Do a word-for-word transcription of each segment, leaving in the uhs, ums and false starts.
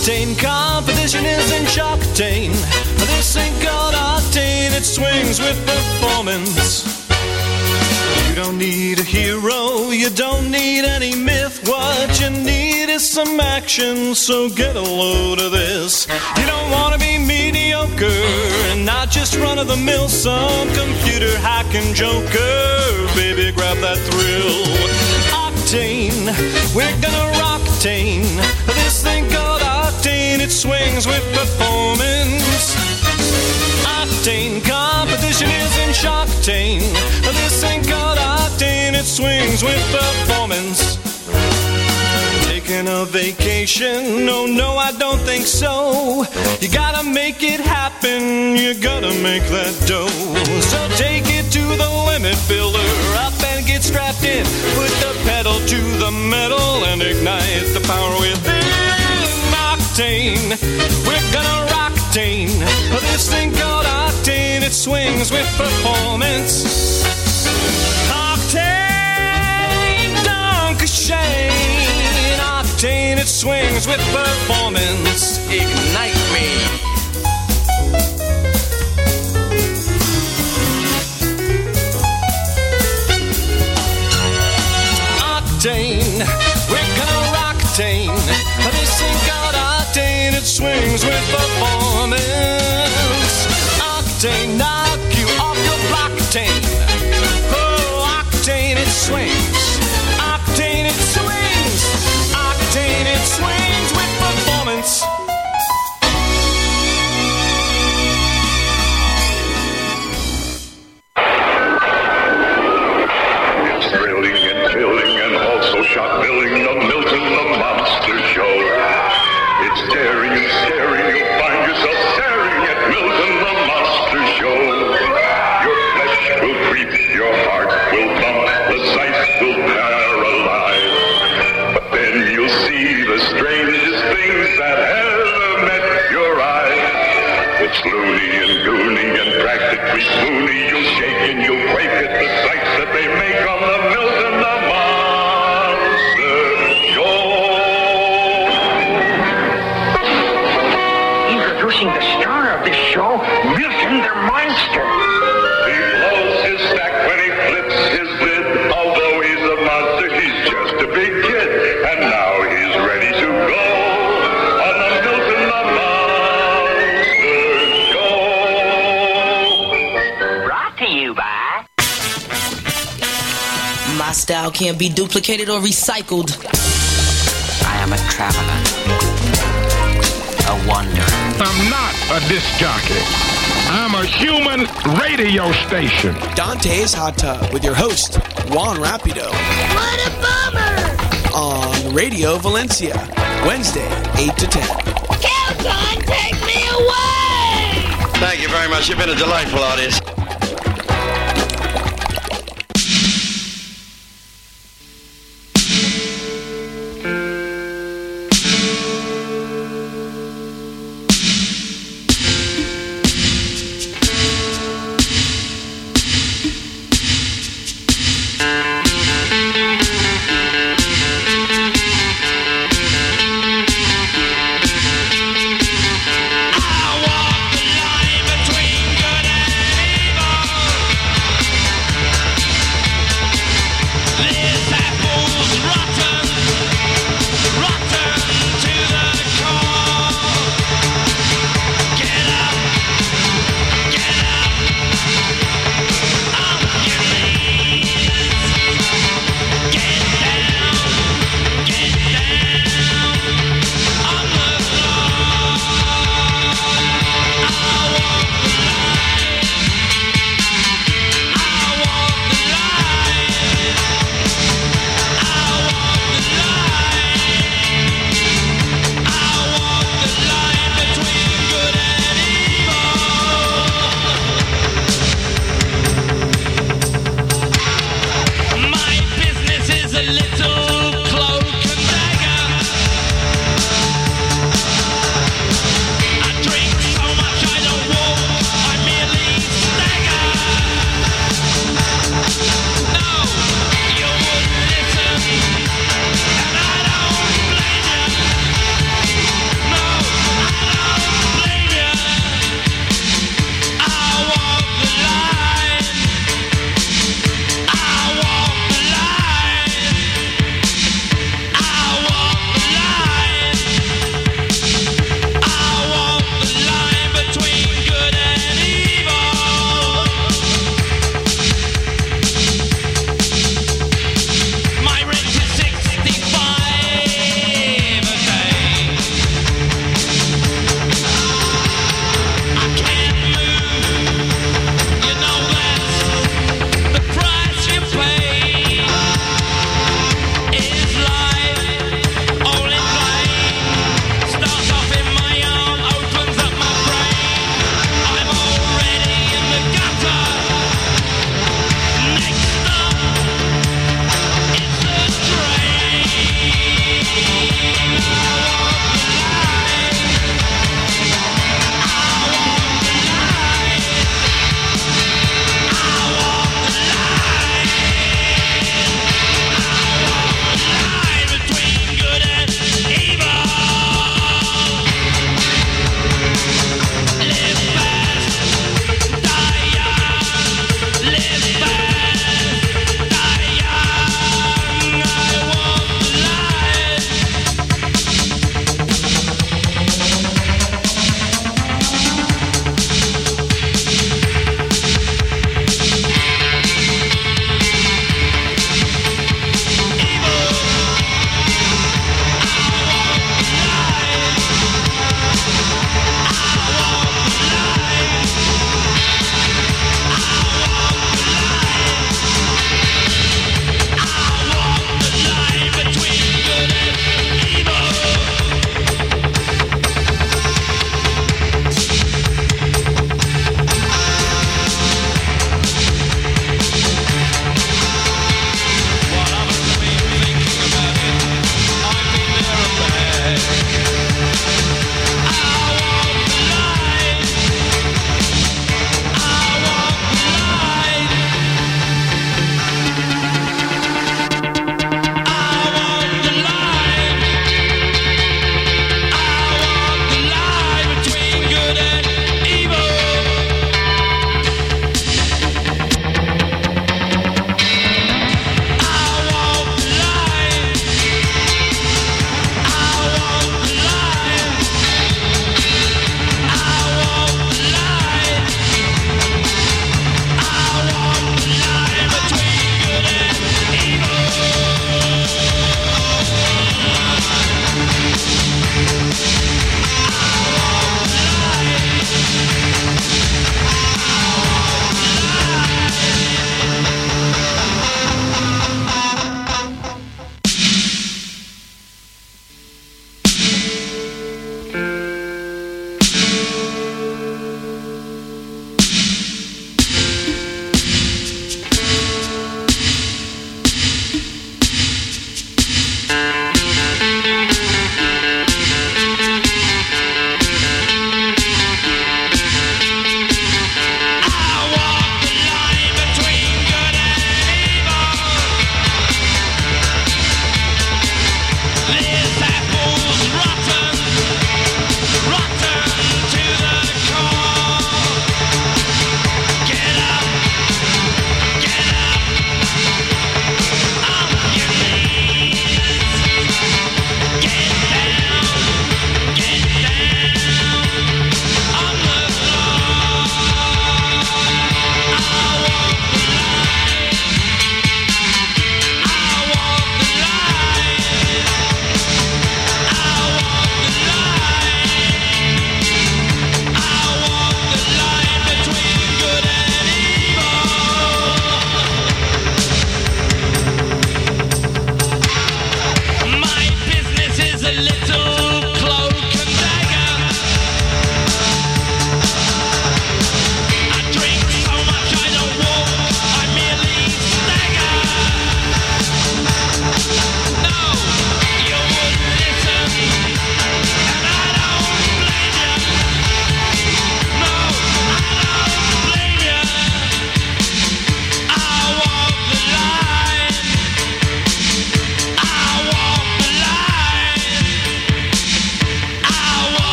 Octane, competition isn't Choctane. This ain't called Octane, it swings with performance. You don't need a hero, you don't need any myth. What you need is some action, so get a load of this. You don't want to be mediocre and not just run-of-the-mill, some computer hacking joker. Baby, grab that thrill. Octane, we're gonna rock-tane. This thing called Octane, it swings with performance. Octane, competition isn't Choctane. This ain't called Octane, it swings with performance. Taking a vacation? No, no, I don't think so. You gotta make it happen, you gotta make that dough. So take it to the limit, builder, up and get strapped in. Put the pedal to the metal and ignite the power within. Octane, we're gonna rock-tane. This thing called Octane, it swings with performance. Octane, don't shame. Octane, it swings with performance. Ignite me. Octane, we're gonna rock-tane. This thing called Octane, it swings with performance. Octane, knock you off your block-tane. Oh, Octane, it swings. Octane, it swings. Octane, it swings with performance. It's thrilling and thrilling and also shock-filling, the Milton the Monster Show. It's daring and staring, you'll find yourself staring at Milton the Monster Show. Your flesh will creep, your heart will bump, the sights will paralyze. But then you'll see the strangest things that ever met your eyes. It's loony and goony and practically spoony. You'll shake and you'll quake at the sights that they make on the Milton the Monster Show. Introducing the star of this show, Milton the Monster. He blows his stack when he flips his lid. Although he's a monster, he's just a big kid. And now he's ready to go on the Milton the Monster Show. Brought to you by... My style can't be duplicated or recycled. I am a traveler. A wanderer. I'm not a disc jockey. I'm a human radio station. Dante's Hot Tub with your host, Juan Rapido. What a bummer! On Radio Valencia, Wednesday, eight to ten. Calcon, take me away! Thank you very much. You've been a delightful audience. I walk the line between good and evil.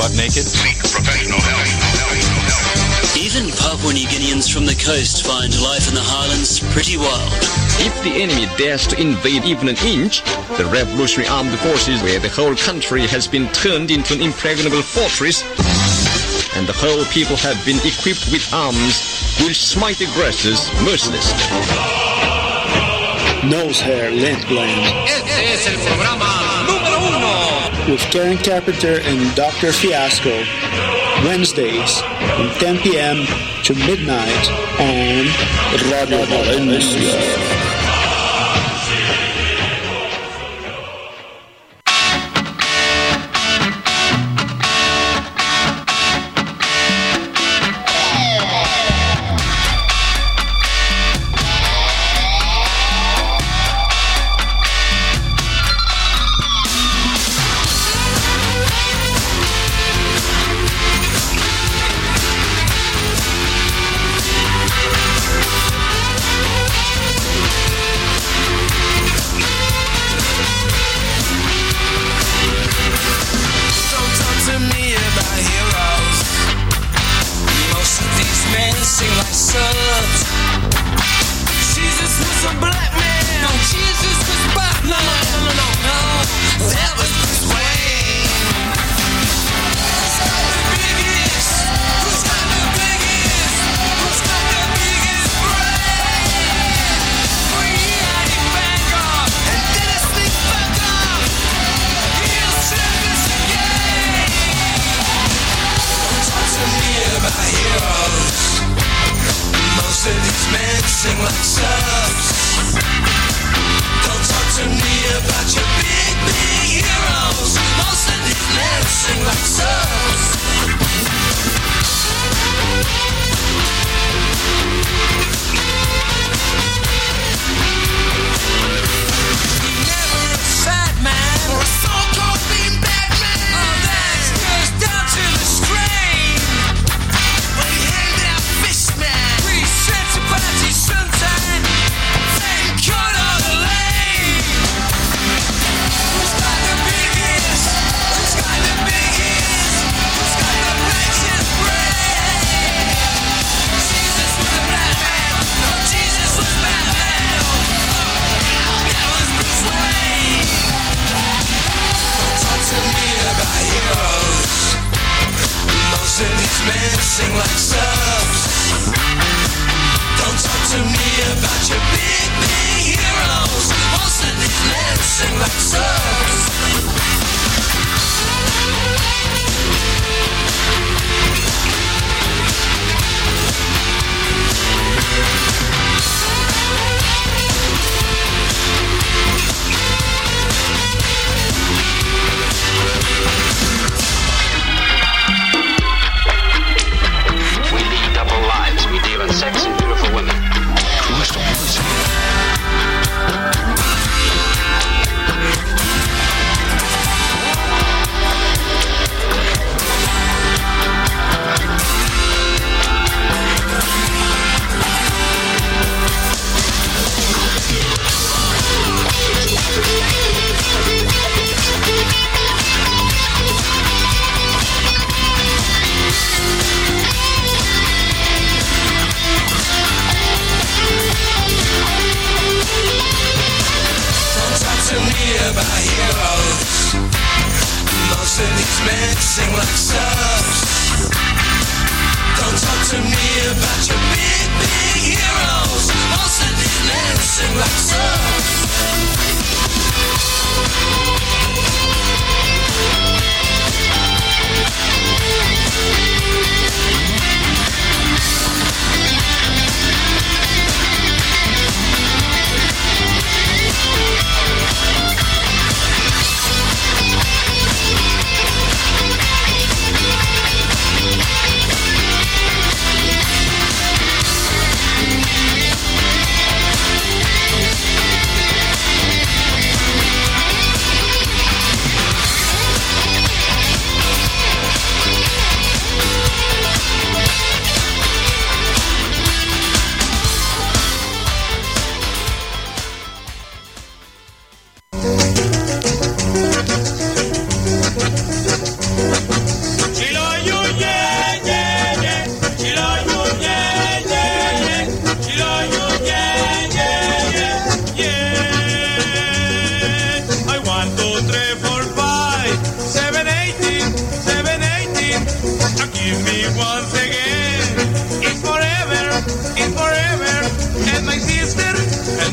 butt naked. Seek professional help. Even Papua New Guineans from the coast find life in the highlands pretty wild. If the enemy dares to invade even an inch, the Revolutionary Armed Forces, where the whole country has been turned into an impregnable fortress, and the whole people have been equipped with arms, will smite aggressors mercilessly. Nose Hair Lint Blend. Este es el programa número uno. With Karen Carpenter and Doctor Fiasco. Wednesdays from ten p.m. to midnight on Radio Valencia.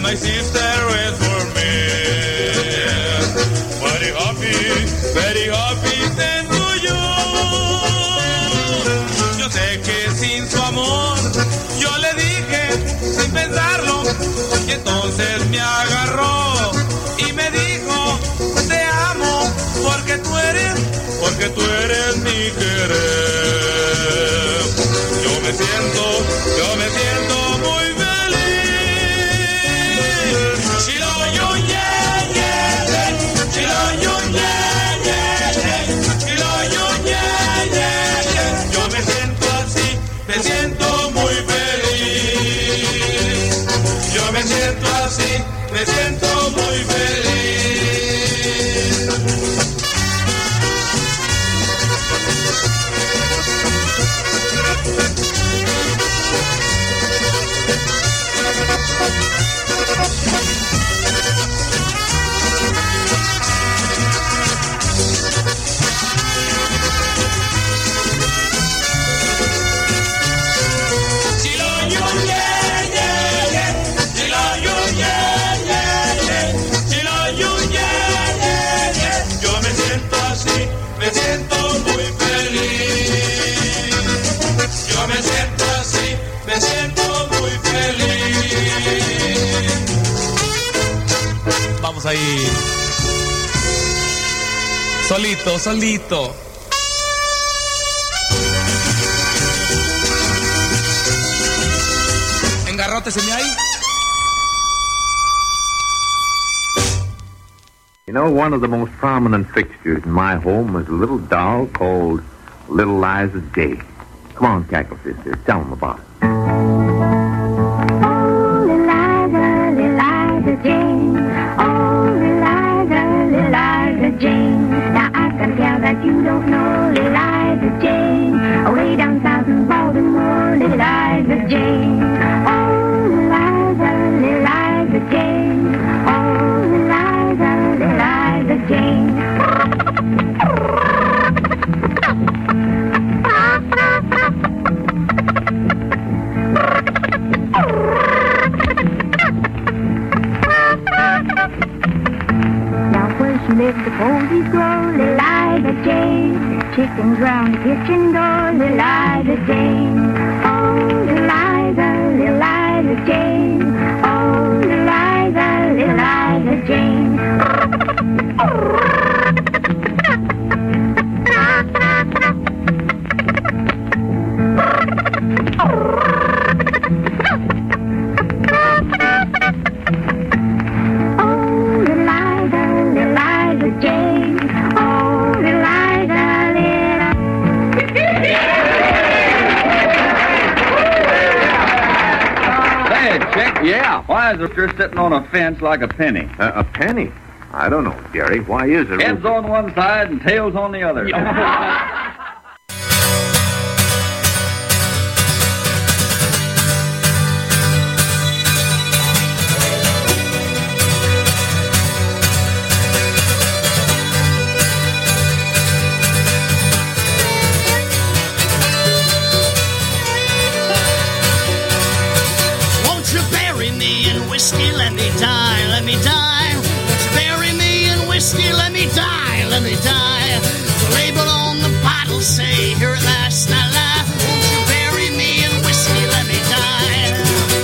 my sister waits for me. Very happy, very happy siendo yo. Yo sé que sin su amor, yo le dije sin pensarlo, y entonces me agarró y me dijo, te amo porque tú eres, porque tú eres mi querer. Yo me siento, yo me siento muy feliz. Chiloyo, yeah, yeah, yeah. Chiloyo, yeah, yeah, yeah. Chiloyo, yeah, yeah, yeah. Yo me siento así, me siento muy feliz. Yo me siento así, me siento muy feliz. Me siento muy feliz. Yo me siento así, me siento muy feliz. Vamos ahí. Solito, solito. Engarrótese ahí. You know, one of the most prominent fixtures in my home was a little doll called Little Liza Jane. Come on, Cackle Sister, tell them about it. Oh, Little Liza, Little Liza Jane. Oh, Little Liza, Little Liza Jane. Now I can tell that you don't know Little Liza Jane. Away down south in Baltimore, Little Liza Jane. Oh, Little Liza, Little Liza Jane. Oh, Little Liza, Little Liza Jane. Now where she lives, the posies grow, Little Liza Jane. Chickens round the kitchen door, Little Liza Jane. Oh, Little Liza, Little Liza Jane. Oh, Little Liza, Little Liza Jane. Yeah, why is it you're sitting on a fence like a penny? Uh, a penny? I don't know, Jerry. Why is it? Heads on one side and tails on the other. Whiskey, let me die, let me die. Bury me in whiskey, let me die, let me die. The label on the bottle say, here at last I lie. Won't you bury me in whiskey, let me die.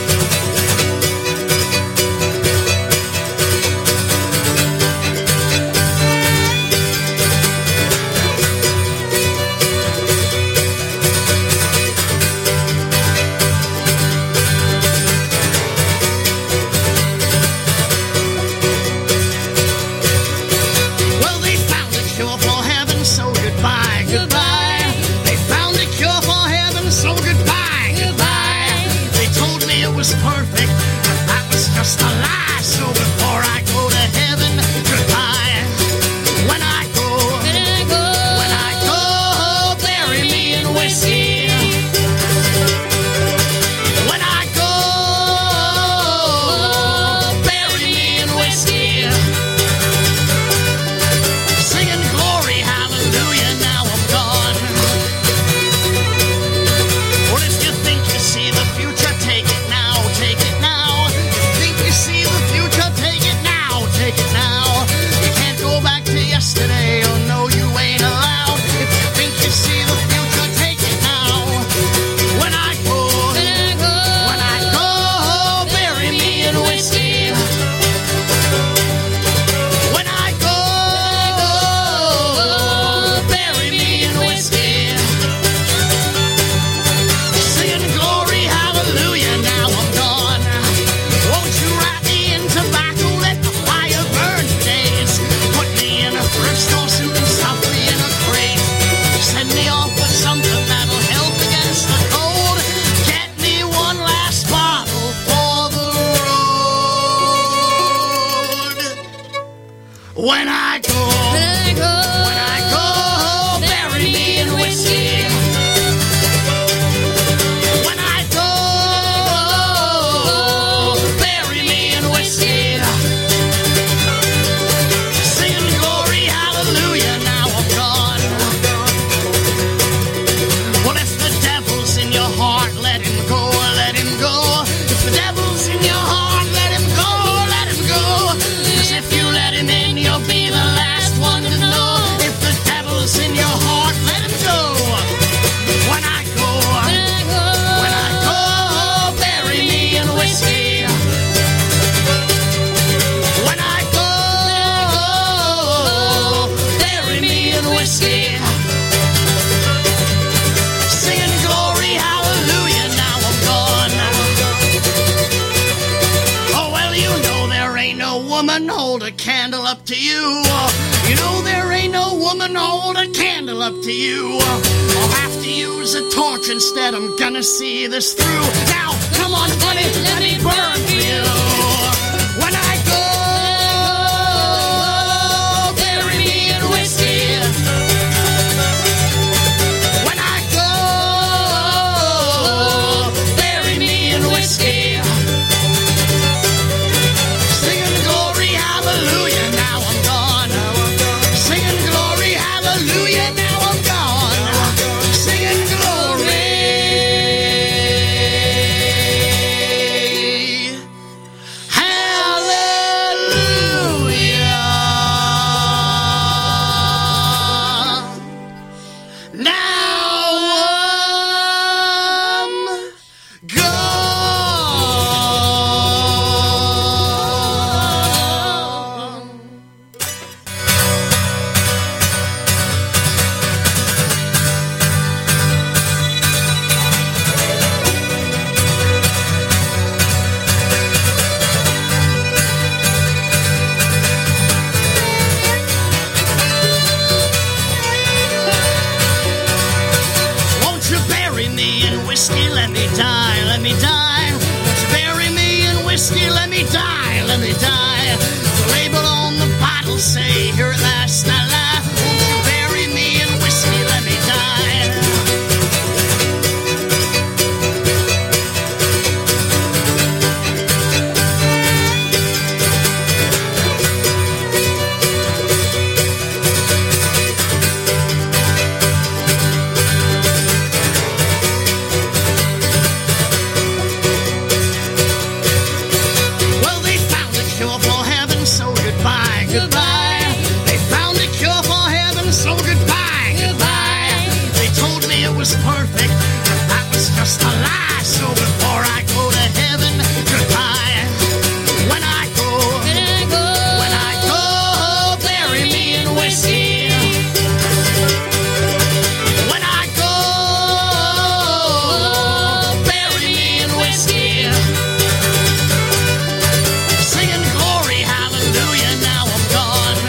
Perfect, but that was just a lie. So before I go to heaven, goodbye. When I go, when I go, when I go, bury me in whiskey. When I go, bury me in whiskey. Singing glory, hallelujah, now I'm gone. Well, if you think you see the future, take it now. Take it When I go, when I go, when I go, bury me in whiskey. When I go, bury me in whiskey. Singing glory, hallelujah, now I'm gone. Well, if the devil's in your heart, let him go, let him go. If the devil's in your heart, let him go, let him go. 'Cause if you let him in, you'll be the last one to know. If the devil's in your heart, let him go. When I go, when I go, bury me in whiskey. When I go, bury me in whiskey. Singing glory, hallelujah, now I'm gone. Oh, well, you know there ain't no woman hold a candle up to you. You know there ain't no woman hold a candle up to you. I'll have to use a torch instead. I'm gonna see this through. Now, come on, honey, let me burn for you. When I go, bury me in whiskey. When I go, bury me in whiskey. Singing glory, hallelujah, now I'm gone. Singing glory, hallelujah, now I'm gone. Singing glory, hallelujah. Now I'm gone. Won't you bury me in whiskey? Let me die, let me die. Won't you bury me in whiskey? Let me die, let me die. The label on the bottle say, here at last I lie. Won't you bury me in whiskey? Let me die. Well, they found a cure for heaven, so goodbye, goodbye. They found a cure for heaven, so goodbye, goodbye. They told me it was perfect, but that was just a lie. So before I go to heaven, goodbye. When I go, when I go, bury me in whiskey. When I go, bury me in whiskey. Singing glory, hallelujah, now I'm gone.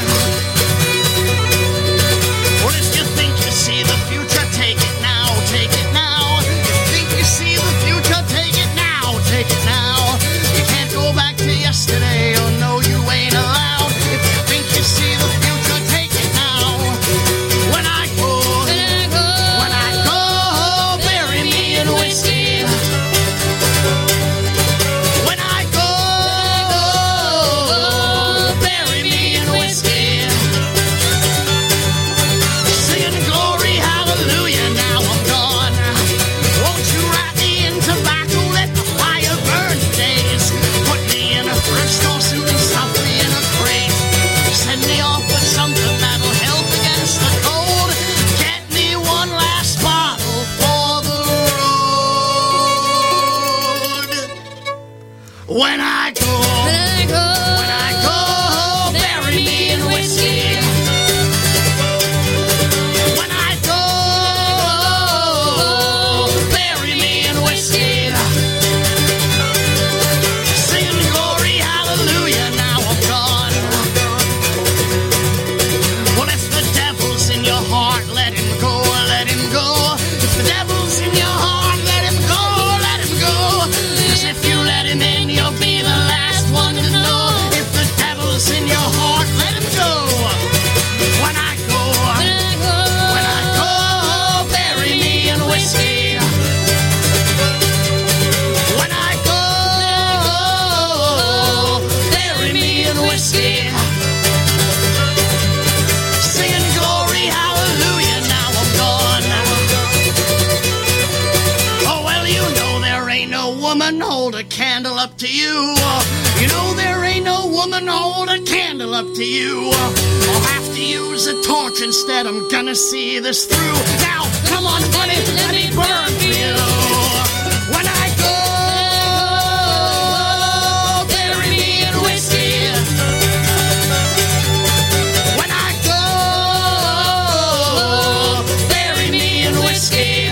Well, if you think you see the future, take it now, take it now. If you think you see the future, take it now, take it now. You can't go back to yesterday, oh no, you ain't allowed. If you think you see the future, take it now. When I go, when I go, bury me in whiskey. When I go, bury me in whiskey. Singing glory, hallelujah, now I'm gone. Won't you wrap me in tobacco, let the fire burn for days. Put me in a thrift store suit and stuff me in a crate. Send me off with something that'll help against the cold. Get me one last bottle for the road. When I go, when I go, bury me in whiskey. When I go, bury me in whiskey. Singing glory, hallelujah, now I'm gone. Well, if the devil's in your heart, let him go, let him go. If the devil's in your heart, let him go, let him go. 'Cause if you let him in, you'll be the last one to know. If the no woman hold a candle up to you. You know there ain't no woman hold a candle up to you. I'll have to use a torch instead. I'm gonna see this through. Now, come on, honey, let me burn for you. When I go, bury me in whiskey. When I go, bury me in whiskey.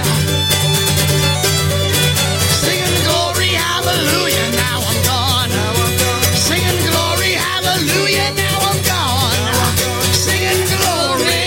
Singing glory, hallelujah, now I'm gone. Singing glory, hallelujah, now I'm gone. Singing glory.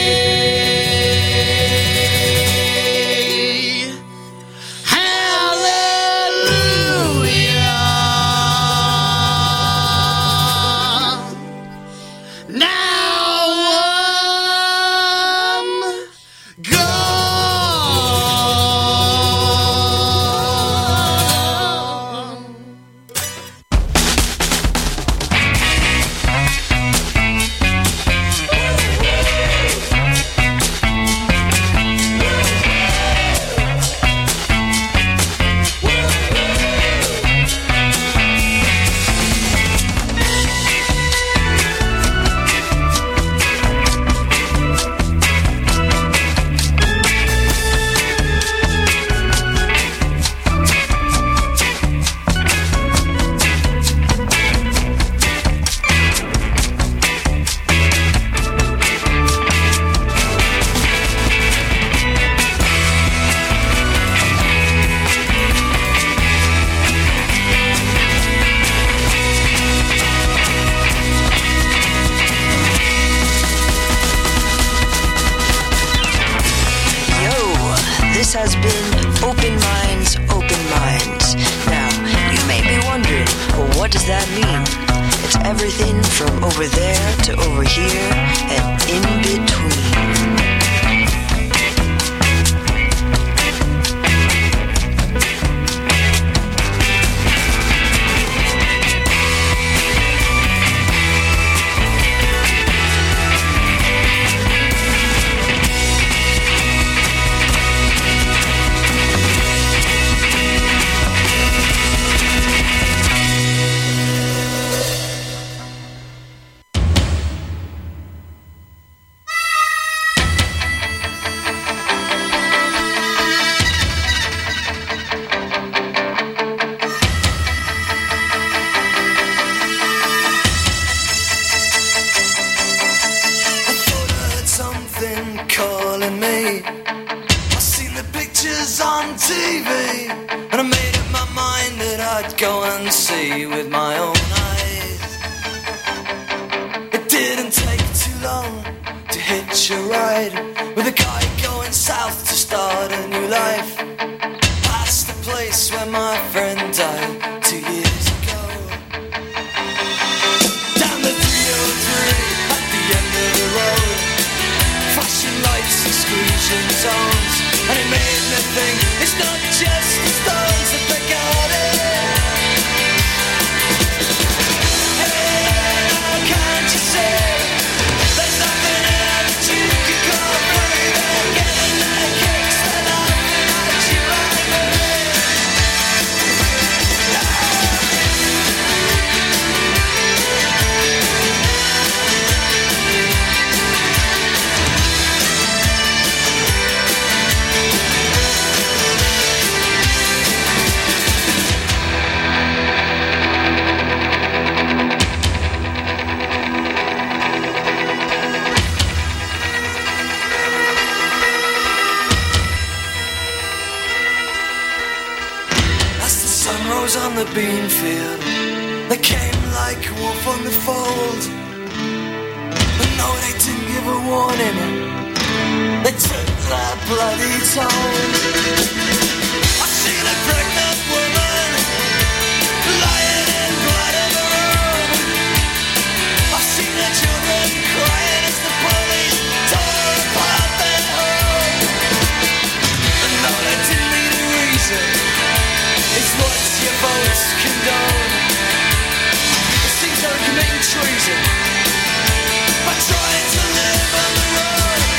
has been Open Minds, Open Minds. Now, you may be wondering, well, what does that mean? It's everything from over there to over here and in between.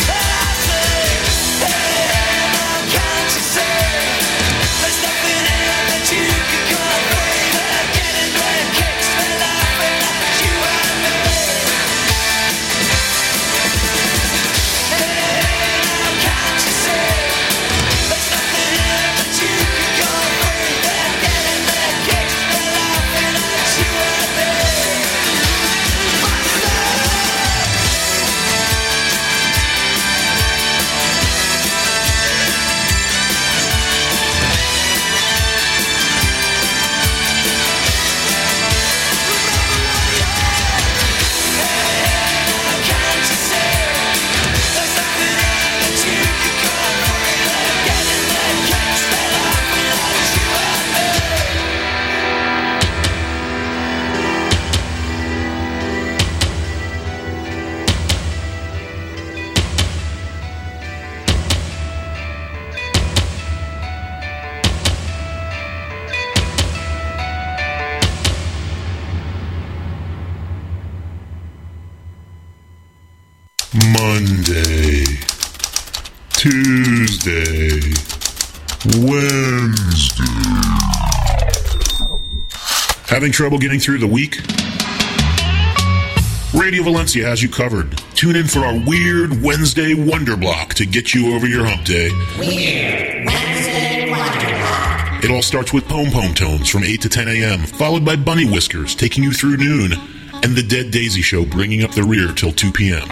There's nothing in Monday, Tuesday, Wednesday. Having trouble getting through the week? Radio Valencia has you covered. Tune in for our Weird Wednesday Wonder Block to get you over your hump day. Weird Wednesday Wonder Block. It all starts with Pom Pom Tones from eight to ten a.m., followed by Bunny Whiskers taking you through noon, and the Dead Daisy Show bringing up the rear till two p.m.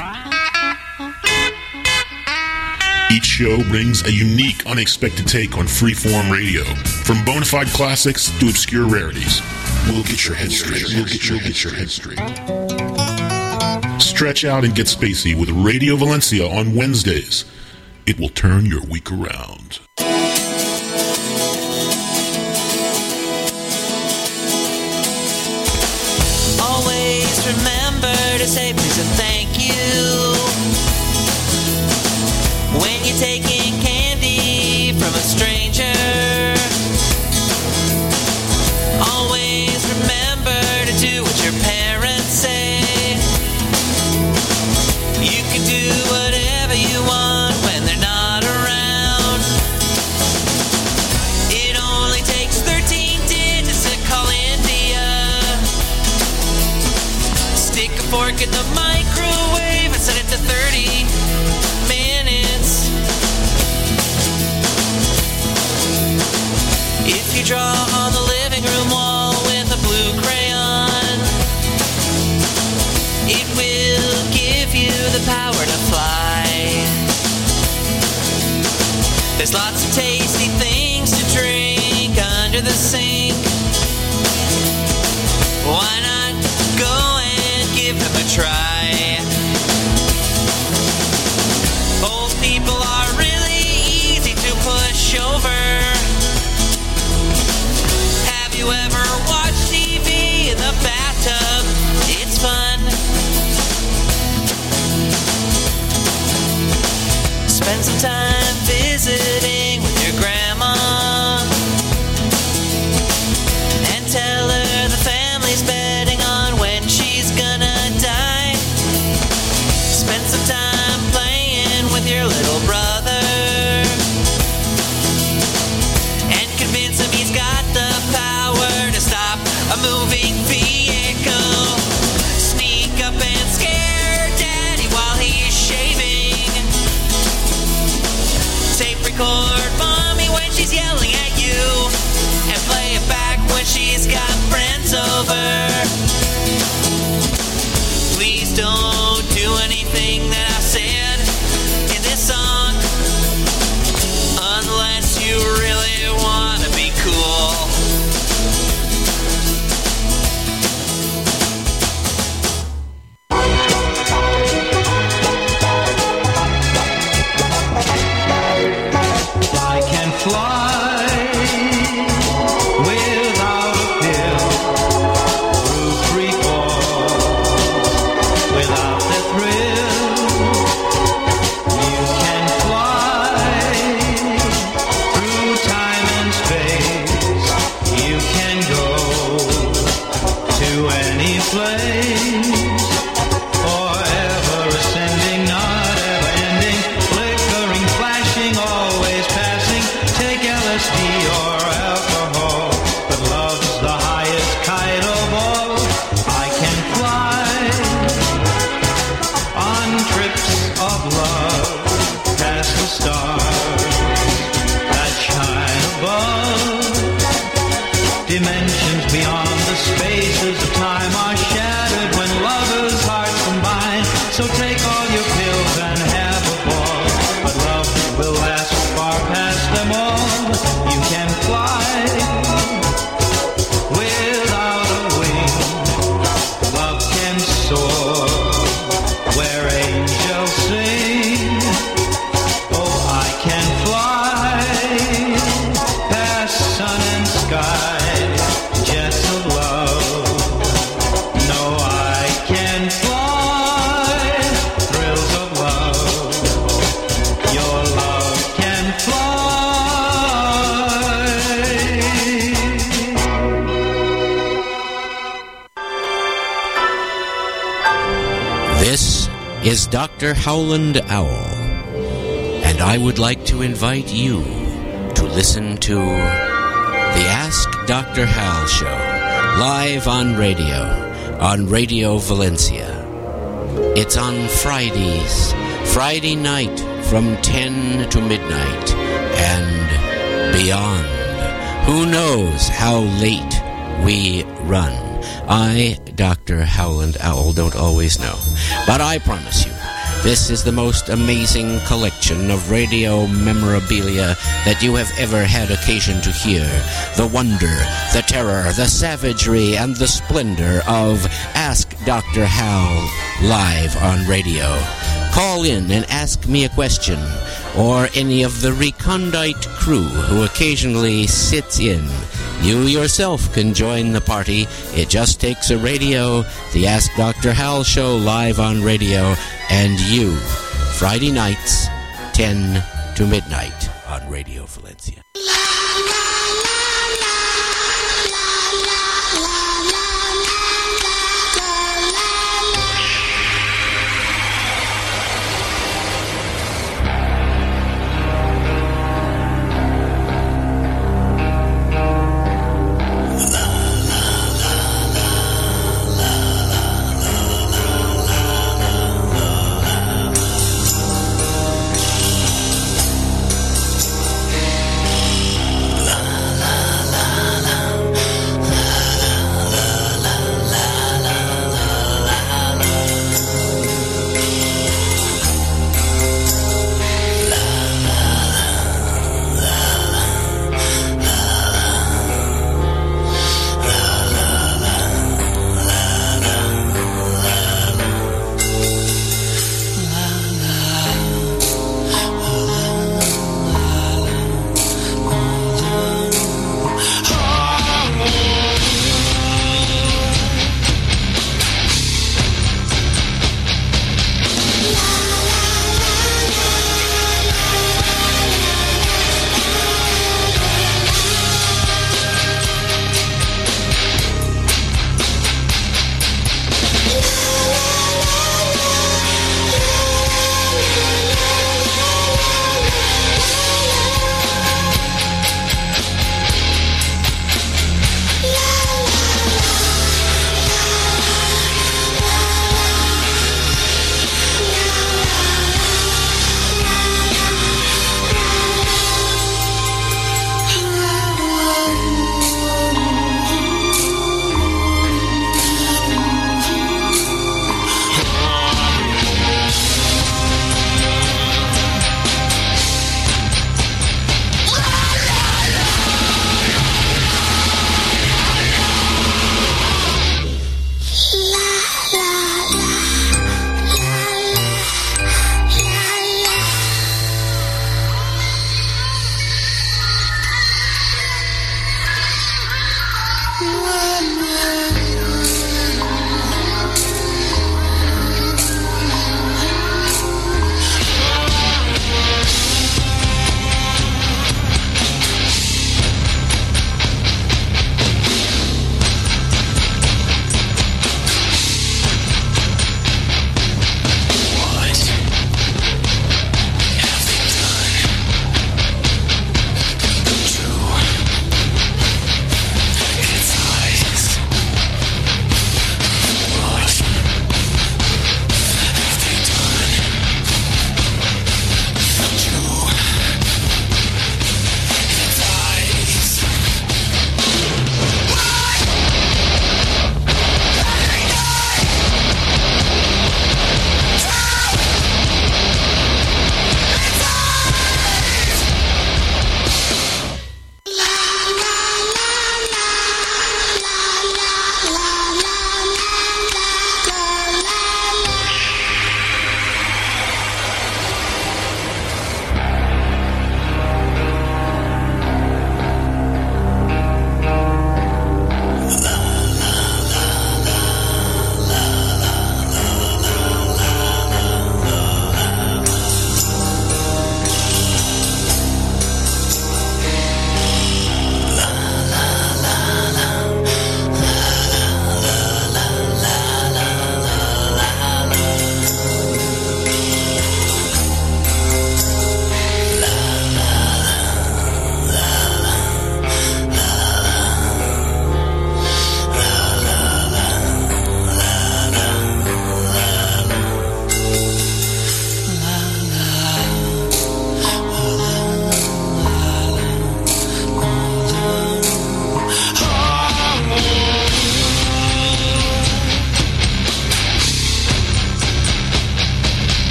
Each show brings a unique, unexpected take on freeform radio, from bona fide classics to obscure rarities. We'll get your head straight. We'll get your, get your head straight. Stretch out and get spacey with Radio Valencia on Wednesdays. It will turn your week around. Always remember to say please and thank you when you're taking candy from a stranger. Always remember to do what your parents say. You can do whatever you want when they're not around. It only takes thirteen digits to call India. Stick a fork in the microwave and set it to thirty minutes. If you draw on the living room wall with a blue crayon, it will give you the power to fly. There's lots of tasty things to drink under the sink. Why not go and give them a try? Old people are really easy to push over. Have you ever watched T V in the bathtub? It's fun. Spend some time visiting with your grandma and tell her the family's betting on when she's gonna die. Spend some time playing with your little brother and convince him he's got the power to stop a moving vehicle. Sneak up and scare Daddy while he's shaving. Tape record Mommy when she's yelling at you, and play it back when she's got friends over. Please don't do anything that I said in this song unless you really want to be cool. I can fly without a fear through free fall, without the thrill. You can fly through time and space. You can go to any place, forever ascending, not ever ending, flickering, flashing, always passing. Take L S D or alcohol, but love's the highest kind of all. I can fly on trips of love past the stars that shine above. Dimensions beyond the spaces of time are shattered when lovers' hearts combine. So take all your pills and have a ball, but love will last far past them all. You can fly without a wing. Love can soar where angels sing. Oh, I can fly past sun and sky, jets of love. No, I can fly thrills of love. Your love can fly. This is Doctor Howland Owl, and I would like to invite you to listen to the Ask Doctor Hal show, live on radio, on Radio Valencia. It's on Fridays, Friday night from ten to midnight, and beyond. Who knows how late we run? I, Doctor Howland Owl, don't always know. But I promise you, this is the most amazing collection of radio memorabilia that you have ever had occasion to hear. The wonder, the terror, the savagery, and the splendor of Ask Doctor Hal live on radio. Call in and ask me a question, or any of the recondite crew who occasionally sits in. You yourself can join the party. It just takes a radio, the Ask Doctor Hal show live on radio, and you. Friday nights, ten to midnight on Radio Valencia.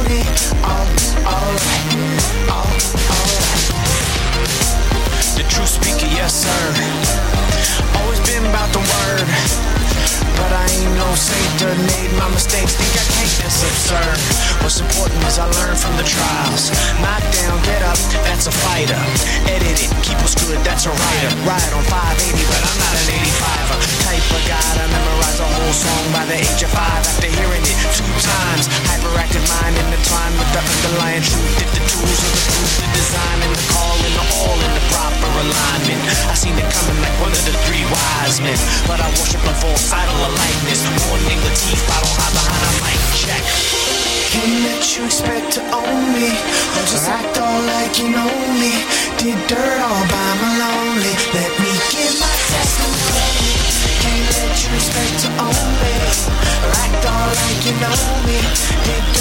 money. All, alright, all, alright. The true speaker, yes sir. Always been about the word, but I ain't no saint to made my mistakes. Think I can't, that's absurd. What's important is I learn from the trials. Knock down, get up, that's a fighter. Edit it, keep us good, that's a writer. Ride on five eighty, but I'm not an eighty-fiver. Type of guy to memorize a whole song by the age of five after hearing it two times. Hyperactive mind intertwined with the underlying truth. Did the tools of the truth, the design and the call and the all in the proper alignment. I seen it coming like one of the three wise men, but I worship a false idol of likeness. Morning Latif, I don't hide behind a mic check. Can't let you expect to own me, or just act all like you know me. Did dirt all by my lonely. Let me give my testimony. Can't let you expect to own me, or act all like you know me. Did